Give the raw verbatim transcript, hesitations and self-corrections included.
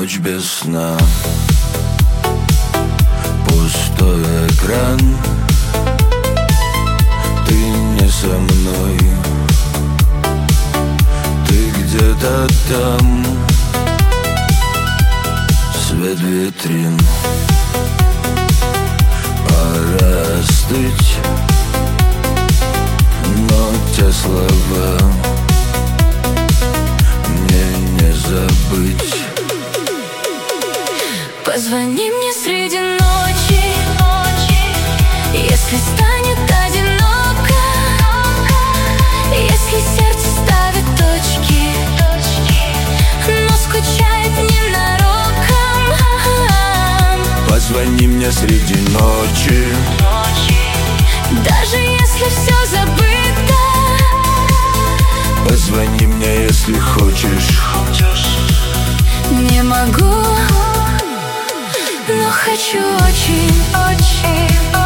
ночь без сна. Пустой экран, ты не со мной, ты где-то там. Свет витрин, пора остыть, но те слова мне не забыть. Позвони мне среди ночи, если станет одиноко, если сердце ставит точки, но скучает ненароком. Позвони мне среди ночи, даже если все забыто. Позвони мне, если хочешь. Не могу, но хочу очень, очень, очень.